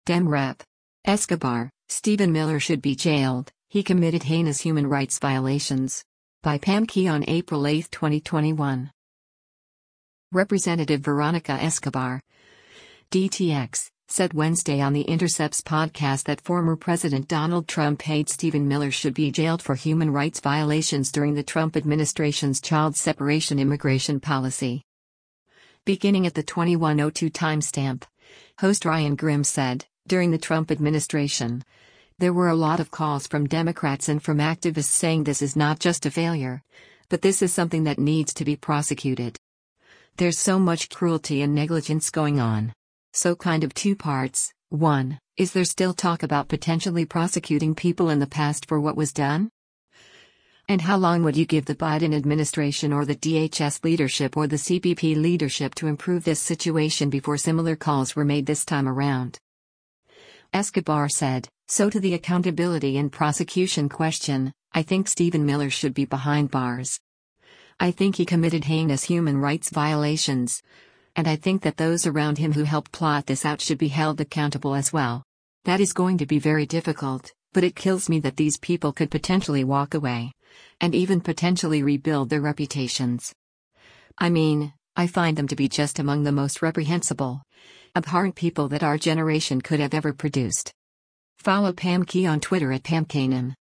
Dem Rep. Escobar, Stephen Miller should be jailed, he committed heinous human rights violations. By Pam Keon, April 8, 2021. Representative Veronica Escobar, DTX, said Wednesday on The Intercept's podcast that former President Donald Trump aide Stephen Miller should be jailed for human rights violations during the Trump administration's child separation immigration policy. Beginning at the 21:02 timestamp, host Ryan Grim said, during the Trump administration, there were a lot of calls from Democrats and from activists saying this is not just a failure, but this is something that needs to be prosecuted. There's so much cruelty and negligence going on. So kind of two parts. 1, is there still talk about potentially prosecuting people in the past for what was done? And how long would you give the Biden administration or the DHS leadership or the CBP leadership to improve this situation before similar calls were made this time around? Escobar said, so to the accountability and prosecution question, I think Stephen Miller should be behind bars. I think he committed heinous human rights violations. And I think that those around him who helped plot this out should be held accountable as well. That is going to be very difficult, but it kills me that these people could potentially walk away. And even potentially rebuild their reputations. I mean, I find them to be just among the most reprehensible, abhorrent people that our generation could have ever produced. Follow Pam Key on Twitter at PamKanan.